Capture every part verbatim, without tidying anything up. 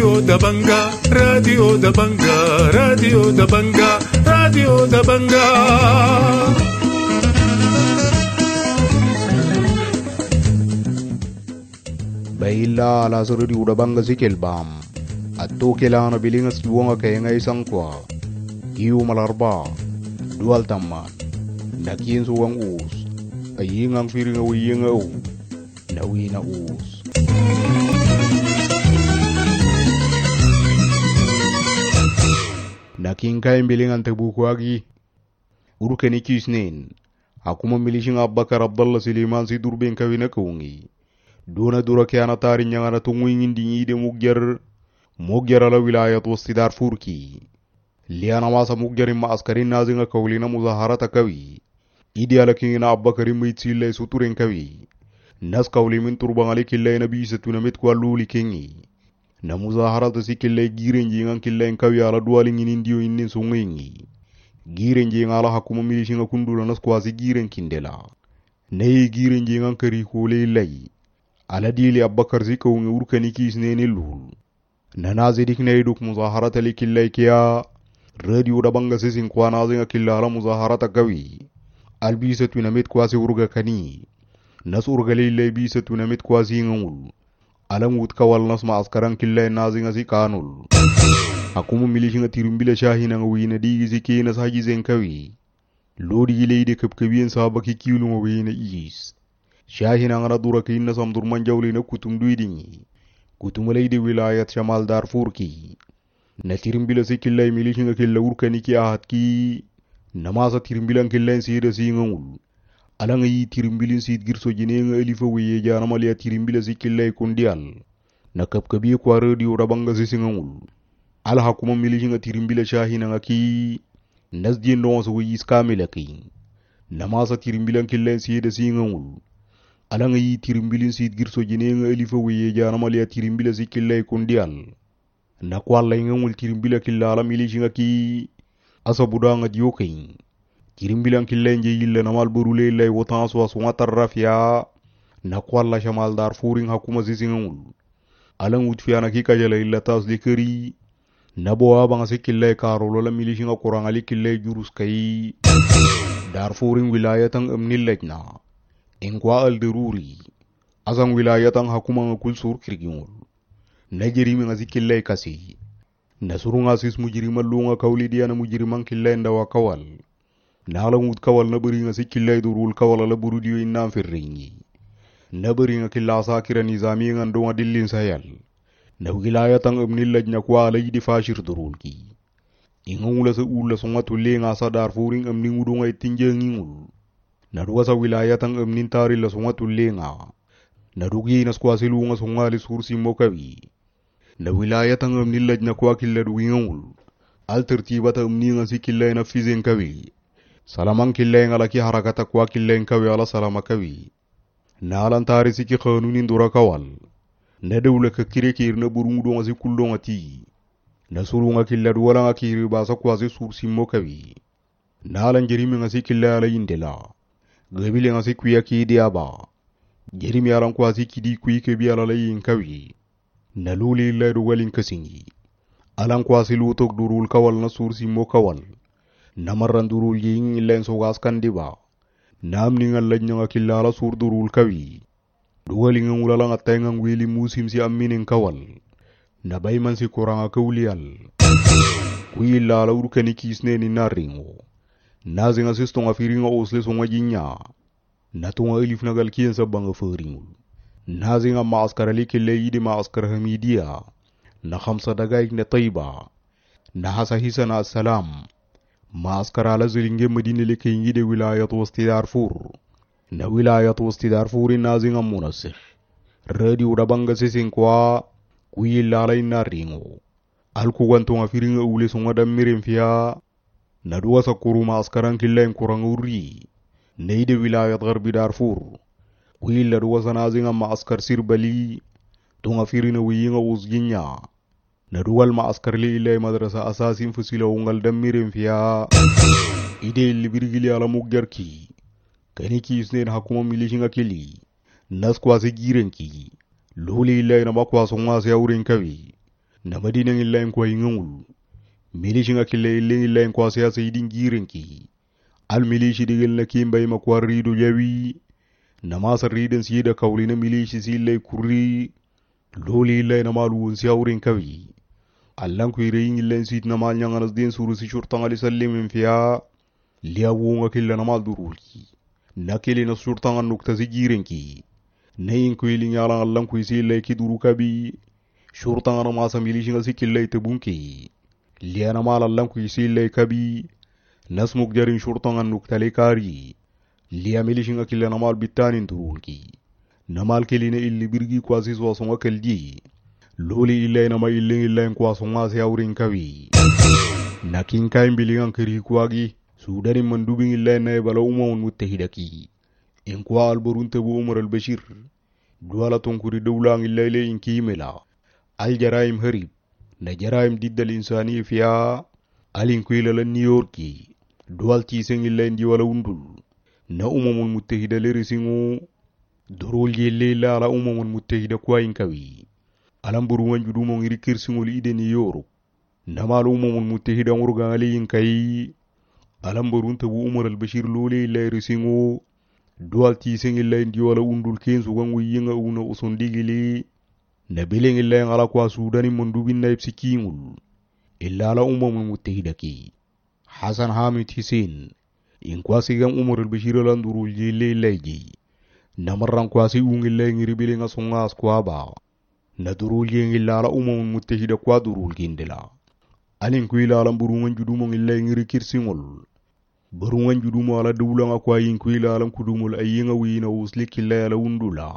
Radio Dabanga, Radio Dabanga, Radio Dabanga, Radio Dabanga. Baila la Radio Dabanga zikelbam. Atto kelana bilingas luanga kayenga isang kwa. Iu malarba. Dual taman. Nakin suwang us. Ayingang firing awiyang aw. Nawi na us. Nakin kain bilingan tebukwagi. Urukani kisnen. Aku memilih sing Abubakar Abdullah Siliman si durben kawina kaungi. Dona dura kiana tarin yang ana tungwingin dingi de mugjar. Mugjar ala wilayat wasti Darfur ki. Liana masa mugjarin ma askarin nazinga kaulina muzaharata kawi. Idi ala kingina Abubakarin maitsile suturen kawi. Nas kauli min turbang ali killay na bisa tunamit kwa luli kingi. Na muzaharata si killay giren jingan killay kawi ala dualing inindiyo inin sungingi. Giren jingan ala hakuma milishinga kundula nas kwa si giren kindela. Nei giren jingan kari kule ilay. Ala dili Abubakar si kaungi urkani kisneni lul. Nanazi diknay duk muzaharata li killay kia. Radio Dabanga sisin kwa nazinga killa ala muzaharata kawi. Albisa tunamit kwa si urga kani. Nas urga lilay bisa tunamit kwa si ngul. Alang ut kawal nas ma askaran killay nazinga si kanul. Akumu milishinga tirumbila shahina ngawina digi si kina sa hajizen kawi. Lodi gilay de kapkabiyan sabaki kilu ngawina is. Shahina ngana dura kina samdur manjawli na kutum duidingi. Kutumalay de wilayat Shamal Darfur ki. Na tirumbila si killay milishinga killa urkani ki ahat ki. Namasa tirimbilan killay sida si ngul. Alang yi tirimbilin sid girso jinenga elifa weye jana malia tirimbila si killay kundial. Na kapkabiya kwa Radio Dabanga si ngul. Ala hakuma milishinga tirimbila shahina nga ki. Nas jendo wasa weye iskamila ki. Namasa tirimbilan killay sida si ngul. Alang yi tirimbilin sid girso jinenga elifa weye jana malia tirimbila si killay kundial. Na kwa la ngul tirimbila killa ala milishinga ki. Asa budanga diyokain. Tirimbilan killay nje yilla namal burule lay wotan so aswa tarrafia. Na kwa la Shamal Darfurin hakuma si ngul. Alang utfiana ki kajala illa tas likari. Nabo abang si killay karolo la milishinga kurang ali killay jurus kai. Darfurin wilayatang amnil lejna. Engkwa al-deruri. Asang wilayatang hakuma ngakul sur kirgingul. Najirimi nga si killay kasi. Nasurunga sis mujirima lunga kauli dia na mujiriman killay ndawa kawal. Nalang ut kawal na beri nga si killay durul kawal ala buru diyo inam firringi. Na beri nga killa sakira nizami nga ndonga dillin sayal. Na wilayatang amnil lejna kwa ala yidi fashir durul ki. Ingangula sa ula songa tulle nga sa Darfurin amni ngudunga itinjang ingul. Naduga sa wilayatang amnin tari la songa tulle nga. Nadugi inaskwa silunga songa li sursi mokawi. Na wilayatang amnin lajna kwa killa duwingangul. Al tertibata amni nga si killa ina fizen kawi. Salamang killa nga laki harakata kwa killa kawi ala salama kawi. Na alantari si ki khanunin dura kawal. Na dawla ka kire kir na burungu nga si kullo nga ti. Na suru nga killa duwala nga kiri basa kwa si sursi mokawi. Na alan jerimi nga si killa ala indela. Gabile nga si kuya ki diaba. Jerimi alan kwa si kidi kuyi kebi ala layin kawi. Na luli illa duwalin kasingi. Alan kwa si lutok durul kawal na sursi mo kawal. Namaran durul ying illa sogas kandiba. Namni nga lajnya nga killa ala sur durul kawi. Duwalin nga ulala nga tengang wili musim si aminin kawal. Nabayman si kuranga kawlial. Kuyi illa ala urkani kisne ni naringo. Nazi nga sisto nga firinga osle songa jinya. Natunga elif nagal kiyan sa banga faringul. Nazi nga maaskara li kille yidi maaskara hamidia. Na khamsa dagaik na taiba. Na hasa hisa na salam. Maaskara ala zilinge madine li kiyingide wilayat wasti Darfur. Na wilayat wasti Darfuri nazi nga munasih. Radio Dabanga sisin kwa kuyi lala ina ringo. Alku ganto nga firinga ule songa damirin fiya. Naduwa sa kuruma askaran killa kurang uri. Neide wilayat garbi Darfur. Kuila duwa sa nazinga ma askar sirbali. Tunga firina wiyinga uzginya. Naduwal ma askar li ilay madrasa asasin fusila ungal damirin fiya. Ide ilibirigili ala mugjarki. Kaniki isnen hakuma milishinga kili. Nas kwa se girenki. Luli ilay na makwa songa se auren kawi. na madina ngillain kwa ingangul milishi nga kille illen illain kwa siyasa idin girenki al milishi digel na kimbay makwarido jawi na masar riden sida kawli na milishi sillay kurri loli illay na malu siyawrin kawi allan ku ireyin illen sit na mal nyanganas den suru si shurtan ali sallim fiya liyawu nga kille na mal durulki nakili na shurtan an nukta si girenki nayin ku ilin yalan allan ku sillay kiduru kabi shurtan an masa milishi nga sikillay tabunki liana mal allan ku sillay kabi nasmuk jarin shurtan an nukta lekari liya milishi nga kille na mal bitanin durulki namal keline illi birgi kwasi so songa kaldi loli illa na ma illin illa kwa songa se awrin kawi nakin kay mbilingan kiri kwagi sudani mandubin illa na bala umma muttahidaki in kwa alburun tabu umar al-bashir duwala tonkuri dawlang illa ile in kimela al jaraim harib na jaraim diddal insani fiya alin kuila la new yorki duwal tiseng illa indi wala undul na umma muttahida le risingu dorol yelle la ala umma muttahida kwa in kawi alamburu wanjudu mo ngiri kirsingol ide ni yoro namal umma muttahida ngurga ali in kai alamburu tabu umar al-bashir lole la risingu dual tiseng illa indi wala undul kensu gangu yinga una usondigili na bileng illa ngala kwa sudani mondubin na ipsikingul illa ala umma muttahida ki hasan hamid hussein in kwa sigam umar al-bashir landuru yelle laji namarran kwa si ungilla ngiri bilenga songa kwa ba na durul yengilla ala umma muttahida kwa durul gendela alin kuila alamburu wanjudu mo ngilla ngiri kirsingol baru wanjudu mo ala dawlanga kwa yin kuila alam kudumul ayinga wina uslikilla ala undula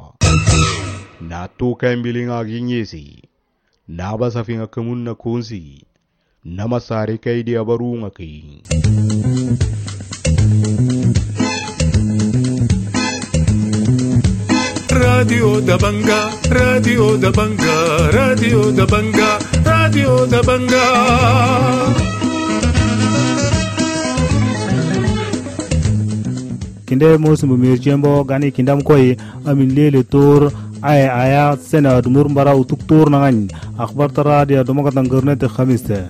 na to kambilinga ginyesi na basafinga kamunna konsi na masare kaidi abarunga kai Radio da Banga, Radio da Banga, Radio da Banga, Radio da Banga. Kinde musu mumir jembo gani kindam koi amin lele tor aya aya sena dumur mbara utuk tor nangan akhbar tara dia domakat nangगर्ने te khamis te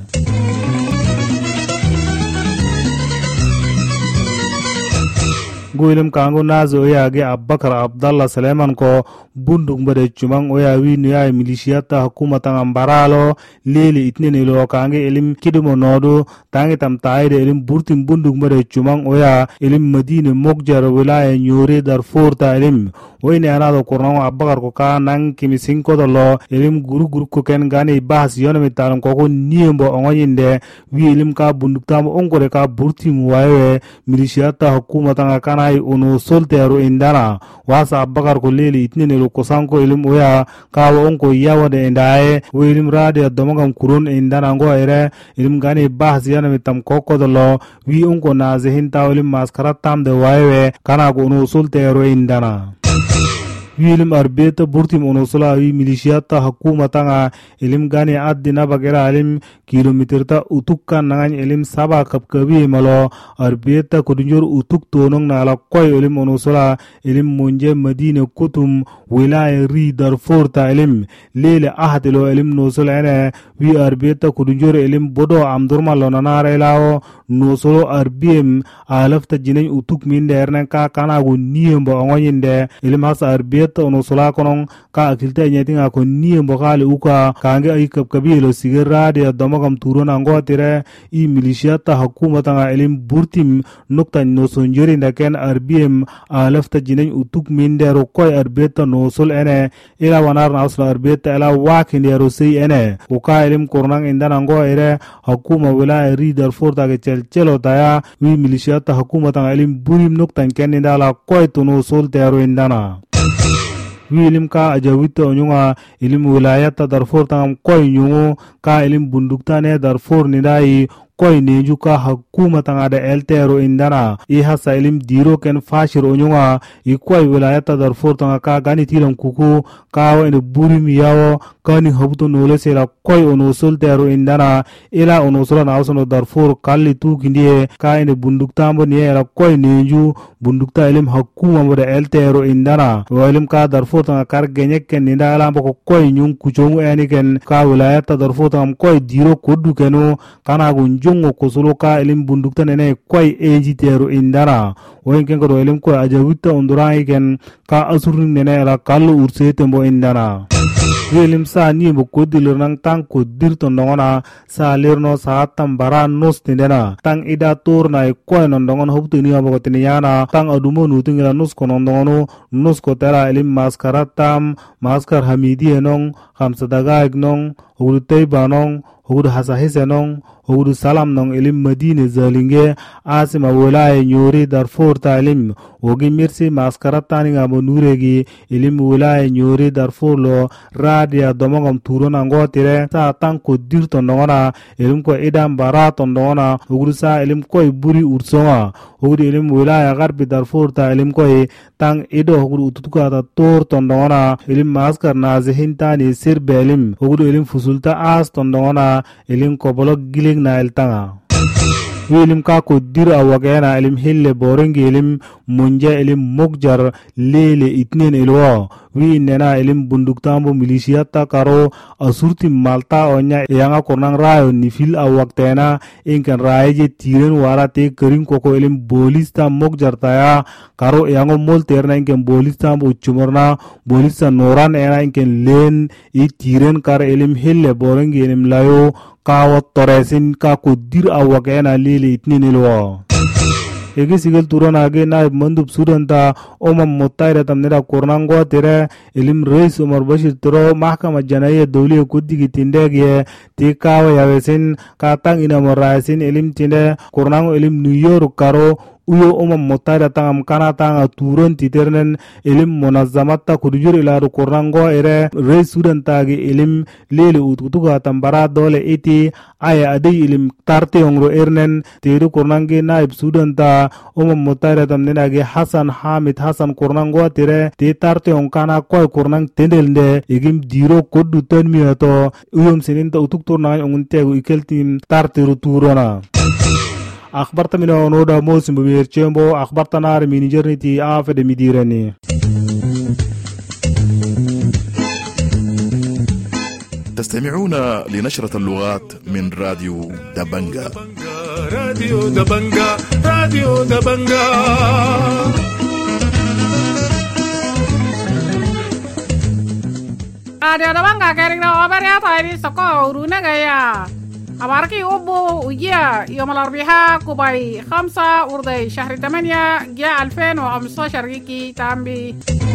guilem kango nazo ya ge Abubakar Abdallah Sulaiman ko bunduk mbade chumang oya wi niya milishiyata hukumata ngambaralo lele itnene lo kange elim kidumo nodo tangi tam taide elim burtim bunduk mbade chumang oya elim Madina Mokjar wilaya nyore Darfur ta elim oyne anado korno Abubakar ko ka nang kimising ko dolo elim guru guru ko ken gane bahas yona mitalam ko ko niembo ongonyinde wi elim ka bunduk tam ongore ka burtim waye milishiyata hukumata ngakana ay uno soltero indana wasa Abubakar ko lele itnene lo kosanko ilim oya kawo onko yawade indaye o ilim radio domagam kurun indana ngo ere ilim gani bahas yana mitam kokko dolo wi onko nazihin tawlim maskarat tam de wayewe kana ko uno soltero indana wilim arbeta burtim onosula wi milishiyata hukumata nga ilim gani addina bagera alim kilometer ta utukkan nangan ilim saba kapkabi malo arbeta kudunjur utuk tonong na ala koy ilim onosula ilim munje Madina kutum wilaya ri Darfur ta ilim lele ahdilo ilim nosula ene wi arbeta kudunjur ilim bodo amdurma lonanare lao nosolo arbiem alafta jinen utuk minde ernen ka kana go niembo ongonyinde ilim has arbeta ono sola konon ka akilta nyetinga ko niembo kale uka kange ay kapkabilo sigera de domagam turona ngotire i milishiyata hukumata nga elim burtim nokta no sonjori ndaken arbiem alafta jinen utuk mindero koy arbeta no sol ene ila wanar na usla arbeta ila wakindero sei ene uka elim kornang indana ngo ere hukuma wilaya ri Darfur ta ke chelo taya wi milishiyata hukumata nga elim burim nokta ken indala koy to no sol tero indana wilim ka ajawita onyunga ilim wilayata Darfur tangam koy nyungu ka ilim bunduktane Darfur nidai koy neju ka hukuma tanga da eltero indana i hasa ilim diro ken fashir onyunga i koy wilayata Darfur tanga ka gani tilam kuku kawa ene burim yawo kani habuto nole sela koy ono soltero indana ila ono sola na osono Darfur kalli tu kindie ka ene bundukta mbo niye ela koy neju bundukta ilim hukuma mbo da eltero indana wa ilim ka Darfur tanga kar genyek ken ninda ala mbo koy nyung kuchongu eni ken ka wilayata Darfur tanga koy diro kodu kenu kana gunjungo kusulu ka ilim bundukta nene koy eji tero indana woyin ken ko ilim koy ajawita ondurai ken ka asurin nene ela kallu ursete mbo indana ilim sa ni mbo kodilir nang tang kodir to ndongona sa lirno sa tambara nos tindena tang ida tor na koy non ndongon hobtu ni mbo tini yana tang adumo nutingira nos kono ndongono nos ko tera ilim maskaratam maskar hamidi enong khamsadaga ignong hurutay banong huru hasahise nong huru salam nong ilim madine zalinge asima wilaya nyori Darfur ta ilim wogi mirsi maskaratani ngamo nuregi ilim wilaya nyori Darfur lo radia domongom turona ngotire sa tang ko dirto ndongona ilim ko idam barato ndongona huru sa ilim ko buri ursonga huru ilim wilaya garbi Darfur ta ilim ko tang ido huru ututuka ta tor tondongona ilim maskar nazihintani sirbe ilim huru ilim fusulta as tondongona ilim ko bolok giling na eltanga ilim ka ko dir awagena ilim hille borengi ilim munja ilim mukjar lele itnen ilwo wi nena ilim bunduktambo milisiata karo asurti malta onya yanga kornang rayo nifil awaktena inkan raye tiren warate kering koko ilim bolista mukjar taya karo yango mol terna inkan bolista bo chumorna bolista noran ena inkan len i tiren kar ilim hille borengi ilim layo kawa toresin ka ko dir awagena lele itnen ilwo ege sigel turana age na mandub sudanta omam motaira tamnera kornango tere ilim reis Umar Bashir tro mahkama janaiya dawliya kuddigi tindege te kawa yawesin katang ina morasin ilim tinde kornango ilim New York karo uyo umam motaira tangam kana tanga turon titernen ilim munazzamatta kudujur ilaru kornango ere reis sudanta age ilim lele ututuga tambara dole iti aya adi ilim tarte ongro ernen teru kornange naib sudanta umam motaira tamnena age Hasan Hamid Hasan kornango tere te tarte ongkana koy kornang tendelde igim diro koddu tenmiyato uyum sininta utuktor na onguntego ikeltim tarteru turona akhbarta mina noda mosim bir chembo akhbarta nar minijerniti afede midirani تستمعون لنشرة اللغات من راديو دبنجا راديو دبنجا راديو دبنجا راديو دبنجا كارينا وبريا تايري سكو رونا جايا أباركي أبو وجيا يوم الأربعاء كوباي خمسة وردي شهر ثمانية جاء ألفين وخمسة عشر كي تامبي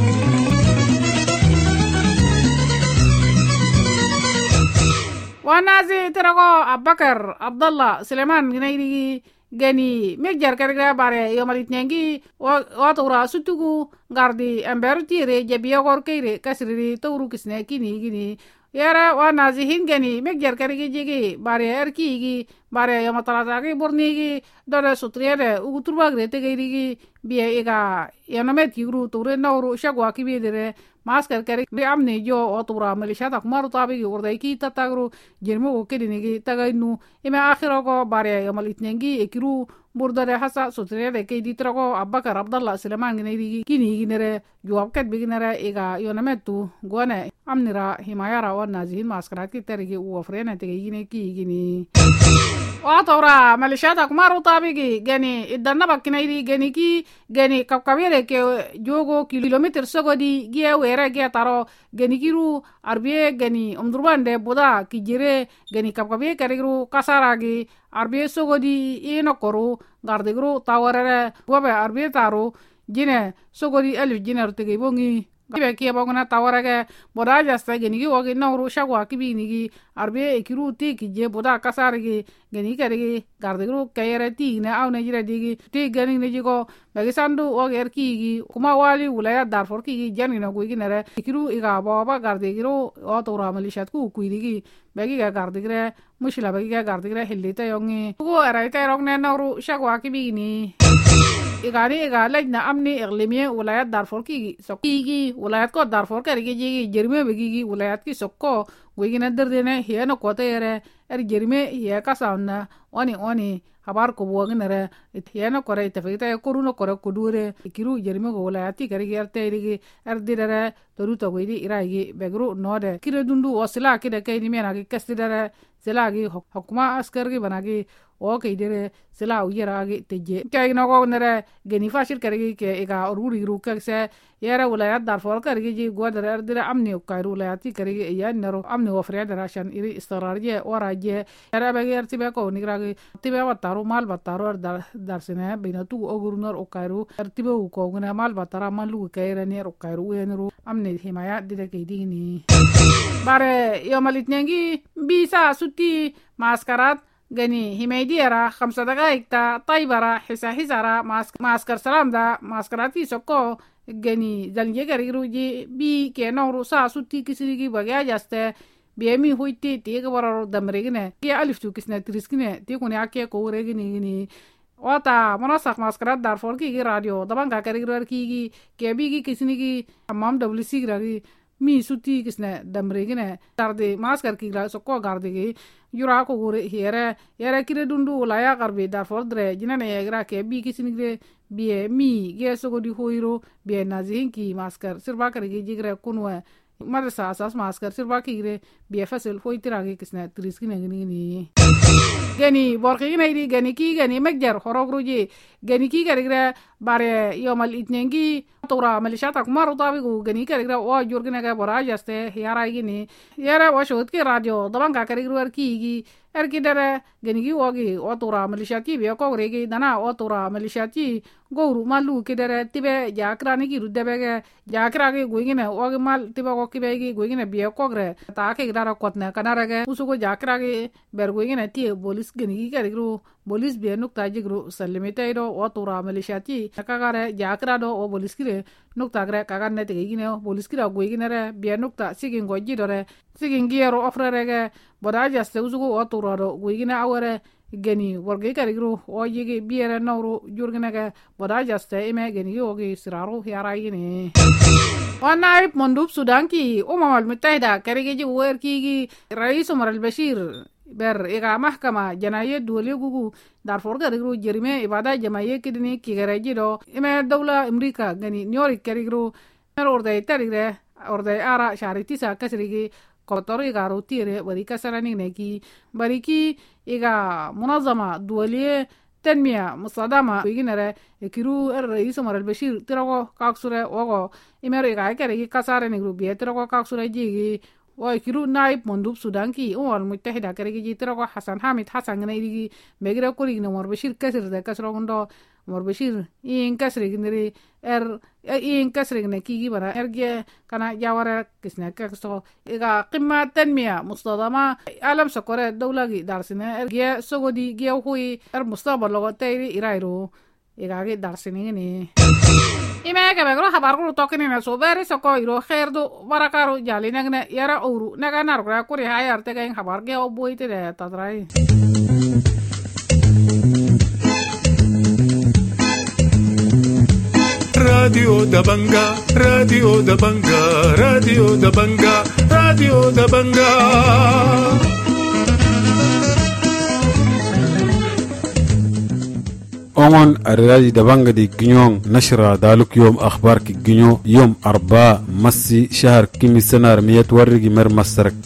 ونازي ترقو أبكر عبد الله سليمان جنيدي gani mejjar karga bare yo malit nyangi watura sutugu gardi amberti re jabiya gor keire kasri tawru kisne kini gini yara wa nazihin gani mejjar karga jigi bare erki gi bare yo matalata gi borni gi dore sutriere uguturba grete geiri gi biya ega yanamet yuru ture nawru shagwa kibidere maskar kari amne jo otura melisha tak maru tabi gi urdai ki tatagru jermo kedini gi tagainu ima akhiro ko bare yo malit nyangi ekiru burdare hasa sutriere ke ditrago Abakar Abdallah Suleman gini kini ginere jawab ket biginere ega yonametu gone amnira himayara wa nazihin maskarat ki terigi u ofrena tege gine ki gini watora melisha tak maru tabi gi gani idanna bakinairi gani ki gani kapkabere ke jogo kilometer sogodi gie were gie taro gani kiru arbiye gani umdurbande boda kijire gani kapkabe kariru kasaragi arbiye sogodi ino koru gardegru tawarere bobe arbiye taro jine sogodi elif jine rutege bongi be ke bogna tawara ke boda jasta geni gi wogi nawru shagwa kibi ni gi arbe ikiru ti ki je boda kasar gi geni kare gi gardegru kayere ti ne aw ne jira digi ti geni ne jigo be sandu wogi er ki gi kuma wali ulaya darfor ki gi jani na go gi nere ikiru iga baba gardegru o to ra malishat ku ku digi be gi ga gardegre mushila be gi ga gardegre hillita yongi go ara ka rok ne nawru shagwa kibi ni igani iga lajna amni iqlimiye wilayat darfor ki sokki wilayat ko darfor kari gi jerme begi gi wilayat ki sokko wigina derdene hieno ko tere er jerme hiya kasauna oni oni habar ko bognere hieno kore tafita koruno kore kudure ikiru jerme go wilayat ki kari gi tere gi er direre toruto widi iragi begru node kire dundu wasila kide kayni mena gi kasdire selagi hukuma askar gi banagi o ke dire sela uyera gi teje kay no go nere geni fashil karigi ke ega ururi ru kase yara wilayat darfor karigi ji godare ardire amni ukairu wilayati karigi ya nero amni wafriya darashan iri istirarje waraje yara bager tibe ko nigragi tibe wataru mal bataru dar darsine binatu ogurnor ukairu tibe ko guna mal batara malu kaire ne ukairu yenru amni himaya dire ke dini bare yomalit nyangi bisa suti maskarat gani himaydi era khamsa daqaiq ta taybara hisa hisara maaskar salam da maaskarati sokko gani zalje gariruji bi ke nowru sa sutti kisirigi bagya jaste biemi hoyti tiga wararo damregine ki aliftu kisna triskine ti kuni akke ko regini gini wata monasak maskarat darfor ki radio daban ka karigur ki ke bi ki kisnigi amam wc gragi mi sutti kisne damregine tarde maskar ki la sokko gardegi yura ko gore here yara kire dundu laya garbe darfor dre jinane yagra ke bi kisnigre bi mi ge sogo di hoiro bi nazinki maskar sirba karigi jigre kunwa madrasa asas maskar sirba kigre bi fasel hoitiragi kisne triskine ngini gani borki ngini gani ki gani megjar horogruji gani ki garigre bare yomal itnengi tora malishata kumaru tabigu gani karigre o jurgine ga borajaste yara gini yara washot ki radio daban ka karigru erki erki dere gani gi wogi o tora malishati be ko regi dana o tora malishati goru malu ki dere tibe jakrani ki rudebege jakragi goigine wogi mal tibe ko kibegi goigine be ko gre ta ke dara kotna kanarage usugo jakragi bergoigine ti bolis gani gi karigru bolis be nukta jigru salimitairo o tora malishati kagare jakra do o bolis kire nukta gre kaganne te gine bolis kira goigine re be nukta sigin goji dore sigin giero ofrerege boda jaste usugo o tora do goigine awere geni warge karigru o yigi biere nawru jurgine ge boda jaste ime geni yogi siraru yara yini wana ip mondub sudan ki umam al muttahida karigi wer ki rais umar al bashir ber ega mahkama janaye dole gugu darfor karigru jerime ibada jamaye kidini ki garaji do ime dawla amerika geni nyori karigru orde tarigre orde ara shariti sa kasrigi kotori garu tire bari kasarani neki bariki iga munazama duwaliye tanmiya musadama biginere ikiru ar-rais Umar al-Bashir tirago kaksure ogo imero iga karigi kasarani grubi tirago kaksure jigi wa ikiru naib mondub sudan ki umar muttahida karigi tirago Hasan Hamid Hasan ngene megira kuri ni Umar Bashir kasir de kasro gondo Umar Bashir in kasri gineri er in kasri ne kigi bara erge kana jawara kisna kakso iga qimma tanmiya mustadama alam sokore dawlagi darsine erge sogodi ge hui er mustaqbal logo tayri irairu iga ge darsine ni ime ke begro habar ko tokini na sobere soko iro khairdu barakaru jali nagne yara uru naga nargra kuri hayar te gain habar ge oboite de tadrai Radio Dabanga, Radio Dabanga, Radio Dabanga, Radio Dabanga. أمون الرادي دبانغ دي جنيون نشرة دالوك يوم أخبار كي جنيو يوم أربعة مسي شهر كيمي سنة رمية ورقي مر مسترك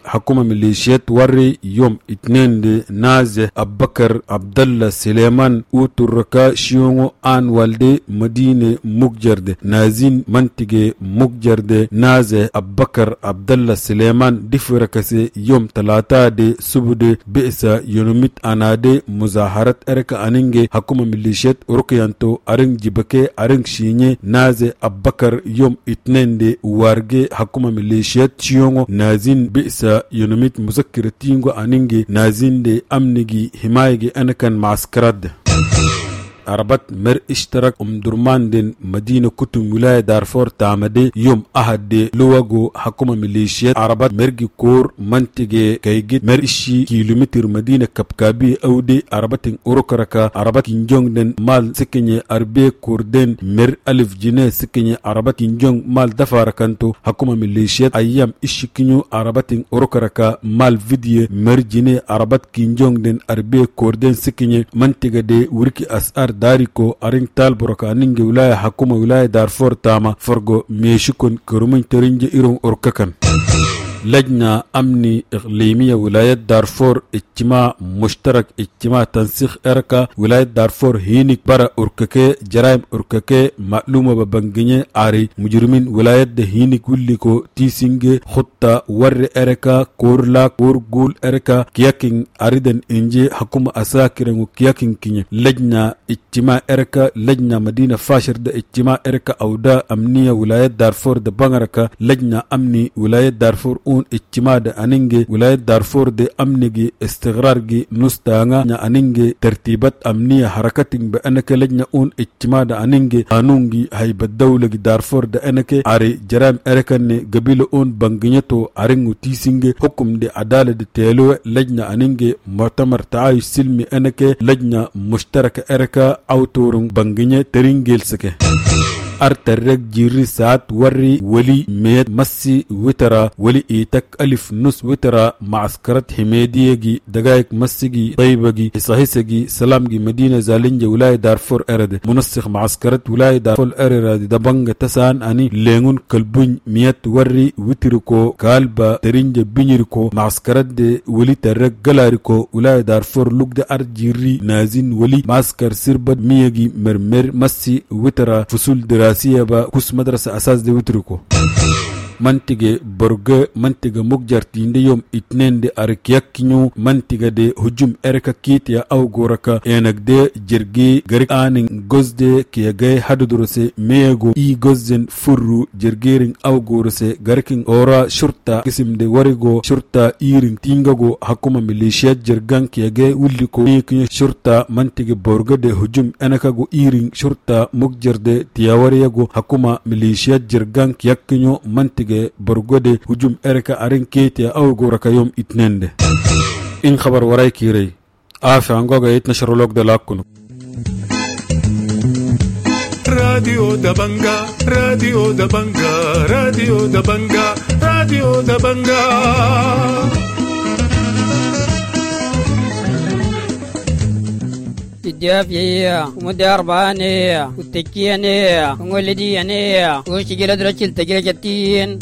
حكومة ميليشيات وري يوم اتنين دي نازي أبكر عبد الله سليمان وتركا شيونغو آن والدي مدينة مجرد نازين منطقة مجرد نازي أبكر عبد الله سليمان دفركسي يوم ثلاثة دي سبودي بئسا يونميت أنا دي مظاهرات أركا أنينجي حكومة ميليشيات أوروكيانتو أرنج جبكي أرنج شيني نازي أبكر يوم اتنين دي وارجي حكومة ميليشيات شيونغو نازين بئسا يونميت مذكرة تينغو أنينجي نازين دي أمنيجي حمايجي أنا كان معسكرات عربت مر اشترك ام درمان دين مدينة كتم ولاية دارفور تامدي يوم احد دي لوغو حكومة ميليشيات عربت مرقي كور منطقة كيجيت مر اشي كيلومتر مدينة كبكابي او دي عربت اوروكركا عربت كنجون دين مال سكني اربي كوردين مر الف جنيه سكني عربت كنجون مال دفاركانتو حكومة ميليشيات ايام اشي كنيو عربت اوروكركا مال فيديو مر جنيه عربت كنجون دين اربي كوردين سكني منطقة دي وركي اسار داريكو أرين تالبركا نينجي ولاية حكومة ولاية دارفور تاما فرغو ميشكون كرومين ترينجي إيرون أوركاكن لجنة أمني إقليمية ولاية دارفور اجتماع مشترك اجتماع تنسيق إركا ولاية دارفور هينيك برا أوركاكي جرائم أوركاكي معلومة ببنجيني عاري مجرمين ولاية ده هينيك وليكو تيسينجي خطة ور إركا كورلا كورغول إركا كياكين عريدن إنجي حكومة أساكرن وكياكين كيني لجنة اجتماع إركا لجنة مدينة فاشر ده اجتماع إركا أودا أمنية ولاية دارفور ده بانغركا لجنة أمني ولاية دارفور un اجتماع ده أنينجي ولاية دارفور ده أمنيجي استقرارجي نستانا نا أنينجي ترتيبات أمنية حركتين بأنك لجنة un اجتماع ده أنينجي قانونجي هيبة دولة دارفور ده أنك عري جرام أركن قبيل un بانجنيتو عرنغو تيسينجي حكم ده عدالة ده تيلو لجنة أنينجي مؤتمر تعايش سلمي أنك لجنة مشتركة أركا أو تورن بانجنية ترينجيل سكي أرترق جيري ساعت وري ولي ميت مسي وترا ولي إيتك ألف نص وترا معسكرات حميدية دقائق مسيجي طيبة حساهسجي سلامجي مدينة زالنجة ولاية دارفور أرد منسخ معسكرات ولاية دارفور أرد دبنغ تسان أني لينون كلبون ميت وري وتركو كالبا ترينجة بنيركو معسكرات دي ولي ترق غلاركو ولاية دارفور لوك دا أرد جيري نازين ولي معسكر سربد ميجي مرمر مسي وترا فصول درا سيا با كوس مدرسة أساس دي وتركو منطقة برغة منطقة مجر تيندي يوم اتنين دي أركياك كينيو منطقة دي هجوم إركا كيتيا أو غوركا ينك دي جرغي غريك آنين غوز دي كيا غاي حدو درسي ميغو اي غوزن فرو جرغيرين أو غورسي غريكين أورا شرطة قسم دي ورغو شرطة إيرين تينغو حكومة ميليشيات جرغان كيا غاي وليكو ميكينيو شرطة منطقة برغة دي هجوم أنكا غو إيرين شرطة مجر دي تياوريغو حكومة ميليشيات جرغان كيا كينيو منطقة برغودي هجوم إركا أرين كيتيا أو غوركا يوم اتنين دي إن خبر وراي كيري آفي عنقوغا يتنشر لوك دلاكونو راديو دبنجا راديو دبنجا راديو دبنجا راديو دبنجا الدافية ومداربانية والتكيانية ومولديانية وشجلة درجل تجرى جتين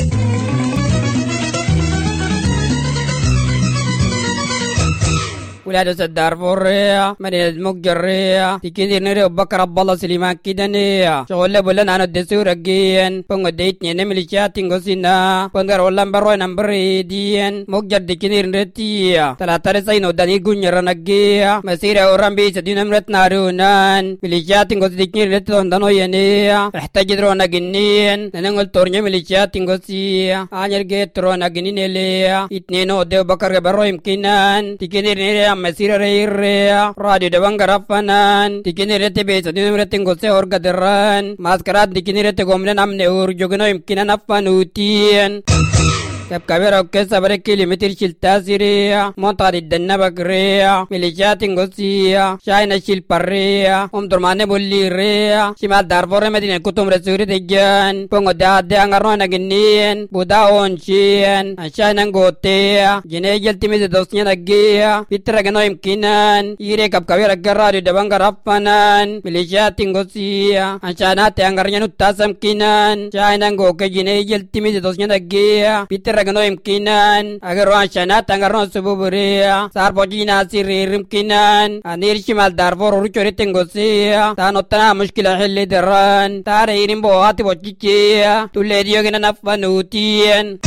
ولاد الدارفورية مدينة مقجرية تكيدير نري بكر عبد الله سليمان كيدانية شغل بولن عن الدسور الجين بونغ ديتني نملي شاتين غسينا بونغر ولن بروي نمبري دين مقجر تكيدير نرتية ثلاثة رساينو داني غنير نجية مسيرة أورام بيس دي نمرت نارونان ملي شاتين غسيكني رتون دانو ينية احتاج درونا جنين ننقل تورني ملي شاتين غسية عنير جيت ترونا جنين ليا اتنينو ديو بكر بروي يمكنان تكيدير نري مسيرة ريريا راديو دبنجا رفنان تكيني رتي بيسا دي نمرتين غسي أورغا دران ماسكرات تكيني رتي غمنا نمني أورجوغنو يمكننا نفانوتين كب كبيرة وكسا بري كيلومتر شلتا سيريا موطا دي الدنة بكريا ميليشيات غسيا شاينا شيل بريا ام درماني بولي ريا شمال دارفور مدينة كتوم رسوري دجان بونغو داد دي انغرنا نغنين بودا اونشين شاينا غوتيا جنيه جلتمي دوسنيا نغيا بيترغنو يمكنان يري كب كبيرة غراديو دبنغا رفنان ميليشيات غسيا شاينا تي انغرنا نتاسم كنان شاينا غوكي جنيه جلتمي دوسنيا نغيا بيتر ragno imkinan agar shana tangarno sububuria sar bojina sirri imkinan anir shimal Darfur urchori tengosia tanotana mushkila hilli daran tare irimbo ati bochichia tulediyo gina nafanutien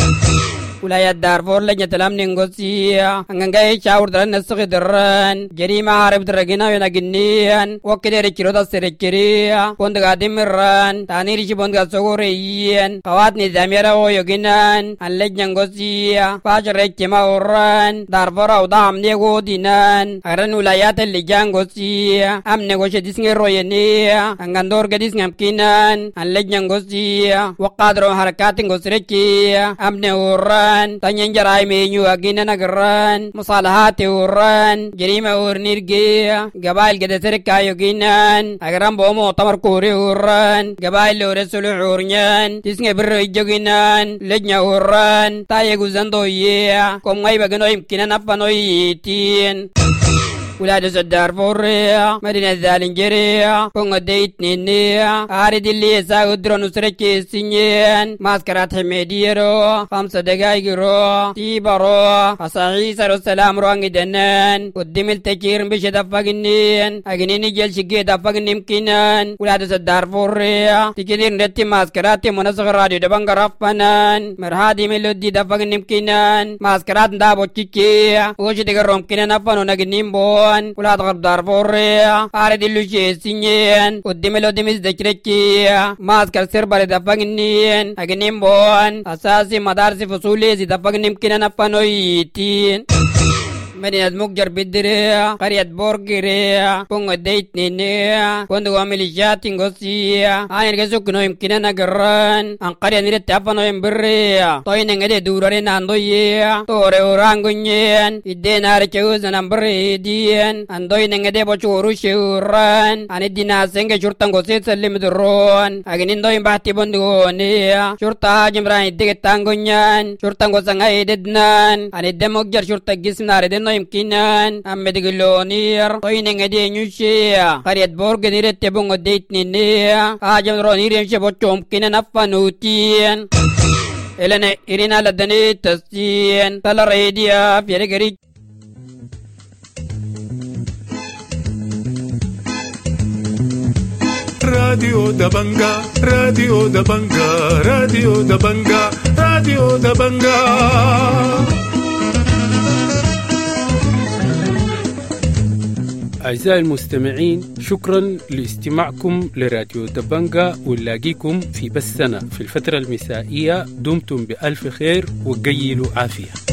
ولاية دارفور لجنة الأمن نغوسيا أنغاي شاور دران نسخ دران جريمة عرب درقنا ونقنيا وكده ريكيرو دا سريكيريا بندقا دمران تاني ريشي بندقا سغوريين قوات نظامي رو يوغنان أن لجنة نغوسيا فاشر ريكيما وران دارفور أو دام نيغو دينان أغران ولايات اللجان نغوسيا أم نغوشي ديسنغي روينيا أنغاندور قديس نغمكينان أن لجنة نغوسيا وقادرون حركات نغوسريكيا أم نغوران tanyan jaray menyu agina nagran musalahati uran jerima urnirge gabail gede serkayo ginan agaram bomo tamar kore uran gabail rasul urnyan tisnge birro joginan lejnya uran taye guzando ye kom ngai bagano imkinan apano yitin ولاد دارفور مدينة زالنجيريا بونغ ديت نينيا عارض اللي ساودرو نسركي سينيان ماسكرات حميديرو خمسة دقايق رو تيبارو أصاحي سارو السلام روانج دنان قدم التكير بش دفاقنين أغنيني جل شكي دفاقن يمكنان ولاد دارفور تكيدير نتي ماسكرات منسخ راديو دبانغ رفنان مرهادي ملودي دفاقن يمكنان ماسكرات دابو تشيكي وش دقرهم كنان أفنو نغنين بو ولاد غرب دارفور عارض اللوشي سينين قدم الودميز دكريكي ماسكر سربالي دفاقنين أغنين بوان أساسي مدارس فصولي زي دفاقن يمكنان أفنو يتين مدينة مقجر بدريا قرية بورغريا بونغ ديت نينيا كوندو ميليشيات نغوسيا آين كسوكنو يمكننا قران أن قرية نريد أفنو يمبريا طوين نغدي دورارين اندويا توري ورانغنين إدين هاركيوزن امبريدين اندوين نغدي بوشورو شوران أن الدينا سنگ شرطان غوسيت سلم درون أغنين دوين بحتي بندغونيا شرطة هاجم ران إدك تانغنين شرطان غوسان ايددنان أن الدم مقجر شرطة جسم ناردن يمكنان أمد قلونير طوين غدي نيوشيا قرية بورغ نيرت تبونغ ديت نينيا آجم رونير يمشي بوچو ممكنن أفنوتين إلنا إرنا لدني تسين تلا ريديا في رجري راديو دبنجا راديو دبنجا راديو دبنجا راديو دبنجا أعزائي المستمعين، شكرا لاستماعكم لراديو دبنجا، ونلاقيكم في بثنا في الفترة المسائية. دمتم بألف خير وقيلوا عافية.